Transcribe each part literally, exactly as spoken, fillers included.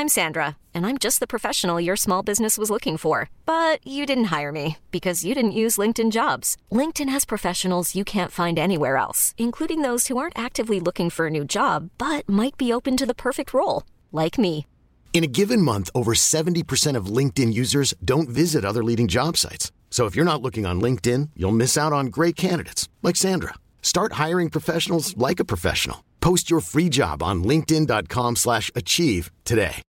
I'm Sandra, and I'm just the professional your small business was looking for. But you didn't hire me because you didn't use LinkedIn Jobs. LinkedIn has professionals you can't find anywhere else, including those who aren't actively looking for a new job, but might be open to the perfect role, like me. In a given month, over seventy percent of LinkedIn users don't visit other leading job sites. So if you're not looking on LinkedIn, you'll miss out on great candidates like Sandra. Start hiring professionals like a professional. Post your free job on linkedin.com slash achieve today.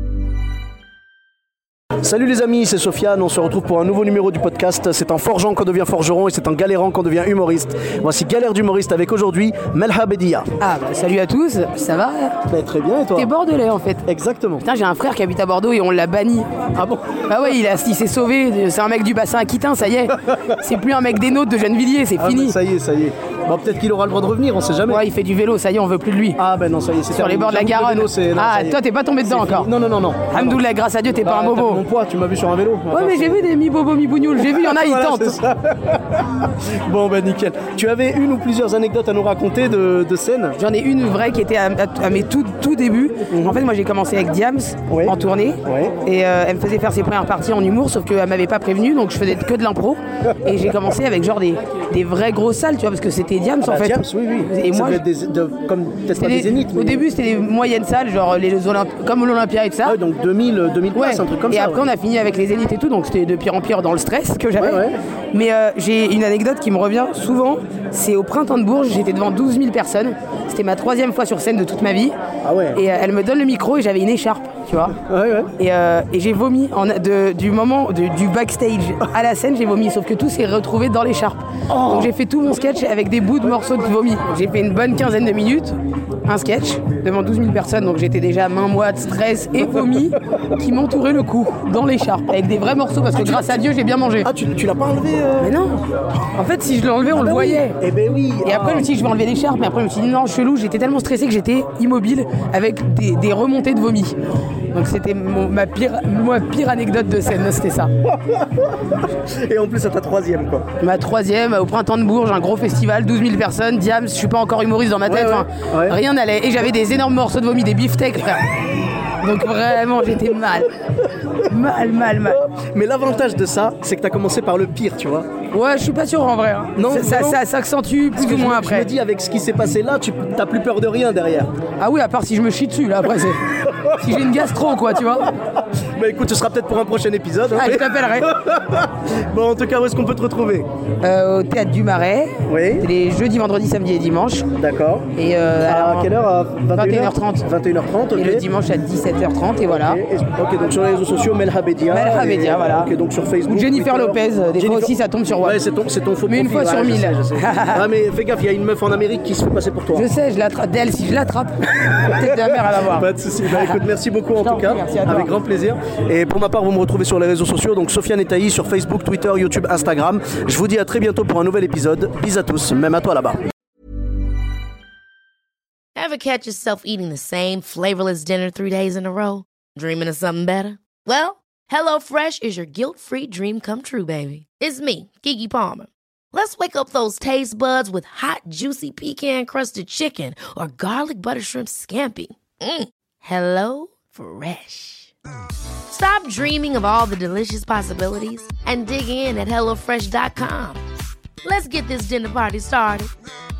Salut les amis, c'est Sofiane, on se retrouve pour un nouveau numéro du podcast. C'est en forgeant qu'on devient forgeron et c'est en galérant qu'on devient humoriste. Voici Galère d'humoriste avec aujourd'hui Melha Bedia. Ah bah salut à tous, ça va? Bah, très bien et toi? T'es bordelais en fait. Exactement. Putain, j'ai un frère qui habite à Bordeaux et on l'a banni. Ah bon? Bah ouais, il, a, il s'est sauvé, c'est un mec du bassin aquitain, ça y est. C'est plus un mec des nôtres de Gennevilliers, c'est ah fini. Bah, ça y est, ça y est. Bon, peut-être qu'il aura le droit de revenir, on sait jamais. Ouais, il fait du vélo, ça y est, on veut plus de lui. Ah ben non, ça y est, c'est sur les bords de la Garonne. Vélo, c'est... Non, ah, toi t'es pas tombé dedans encore? Non, non, non, non. Alhamdoulilah, grâce à Dieu, t'es bah, pas un bobo. Mon poids, tu m'as vu sur un vélo. Ouais, enfin, mais c'est... j'ai vu des mi-bobo, mi-bougnoul, j'ai vu, il y en a, ils voilà, tentent. Bon, ben nickel. Tu avais une ou plusieurs anecdotes à nous raconter de, de scène? J'en ai une vraie qui était à, à, à mes tout, tout débuts. Mm-hmm. En fait, moi j'ai commencé avec Diams ouais. en tournée. Ouais. Et euh, elle me faisait faire ses premières parties en humour, sauf qu'elle m'avait pas prévenu, donc je faisais que de l'impro. Et j'ai commencé avec genre des, des vraies grosses salles, tu vois, parce que c'était Diams ah, en bah, fait. Diams, oui, oui. Et ça moi, des, de, comme peut-être pas des zéniths. Au mais... début, c'était des moyennes salles, genre les Olymp... comme l'Olympia et tout ça. Ouais, donc deux mille, deux mille ouais. places, un truc comme et ça. Et après, ouais. on a fini avec les zéniths et tout, donc c'était de pire en pire dans le stress que j'avais. Ouais, ouais. Mais euh, j'ai une anecdote qui me revient souvent. C'est au Printemps de Bourges, j'étais devant douze mille personnes. C'était ma troisième fois sur scène de toute ma vie. Ah ouais. Et euh, elle me donne le micro et j'avais une écharpe, tu vois. Ouais, ouais. Et, euh, et j'ai vomi en, de, du moment de, du backstage à la scène, j'ai vomi, sauf que tout s'est retrouvé dans l'écharpe. Oh. Donc j'ai fait tout mon sketch avec des bouts de morceaux de vomi. J'ai fait une bonne quinzaine de minutes, un sketch devant douze mille personnes, donc j'étais déjà main moite, stress et vomi qui m'entouraient le cou dans l'écharpe avec des vrais morceaux parce que ah, grâce à Dieu j'ai bien mangé. Ah tu, tu l'as pas enlevé euh... Mais non. En fait si je l'ai enlevé on ah bah le voyait. Oui. Eh ben oui. Et après je me suis dit je vais enlever l'écharpe, mais après je me suis dit non chelou, j'étais tellement stressé que j'étais immobile avec des, des remontées de vomi. Donc c'était mon, ma, pire, ma pire anecdote de scène, c'était ça. Et en plus à ta troisième quoi. Ma troisième, au Printemps de Bourges, un gros festival, douze mille personnes, Diams, je suis pas encore humoriste dans ma tête, ouais, ouais, ouais. Ouais. Rien n'allait. Et j'avais des énormes morceaux de vomi, des beefsteaks, frère. Donc vraiment j'étais mal. Mal, mal, mal. Mais l'avantage de ça, c'est que t'as commencé par le pire, tu vois. Ouais, je suis pas sûr en vrai. Hein. Non, ça, ça, ça s'accentue plus ou moins je, après. Je me dis, avec ce qui s'est passé là, tu t'as plus peur de rien derrière. Ah oui, à part si je me chie dessus, là, après, c'est... si j'ai une gastro, quoi, tu vois. Bah écoute, ce sera peut-être pour un prochain épisode. Hein. Ah, je t'appellerai. Bon, en tout cas, où est-ce qu'on peut te retrouver? euh, Au Théâtre du Marais. Oui. C'est les jeudis, vendredis, samedis et dimanches. D'accord. Et euh, à alors, quelle heure? À vingt et une heures trente. vingt et une heures trente. vingt et une heures trente, ok. Et le dimanche à dix-sept heures trente, et voilà. Okay, et, ok, donc sur les réseaux sociaux, Melha Bedia. Melha Bedia, et, voilà. Ok, donc sur Facebook. Ou Jennifer Twitter. Lopez, des Jennifer... fois aussi ça tombe sur WhatsApp. Ouais, c'est ton, c'est ton faux mais profil. une fois ouais, sur je mille. sais, je sais. Ah, mais fais gaffe, il y a une meuf en Amérique qui se fait passer pour toi. Je sais, je l'attrape. D'elle, si je l'attrape, peut-être de la mère à la voir. Pas de soucis. Bah, écoute, merci beaucoup en tout cas. Merci à toi. Avec grand plaisir. Et pour ma part, vous me retrouvez sur les réseaux sociaux, donc Sofiane et Taï sur Facebook, Twitter, YouTube, Instagram. Je vous dis à très bientôt pour un nouvel épisode. Bis à tous, même à toi là-bas. Ever catch yourself eating the same flavorless dinner three days in a row? Dreaming of something better? Well, HelloFresh is your guilt-free dream come true, baby. It's me, Keke Palmer. Let's wake up those taste buds with hot, juicy pecan-crusted chicken or garlic butter shrimp scampi. Mm. Hello Fresh. Stop dreaming of all the delicious possibilities and dig in at hello fresh dot com. Let's get this dinner party started.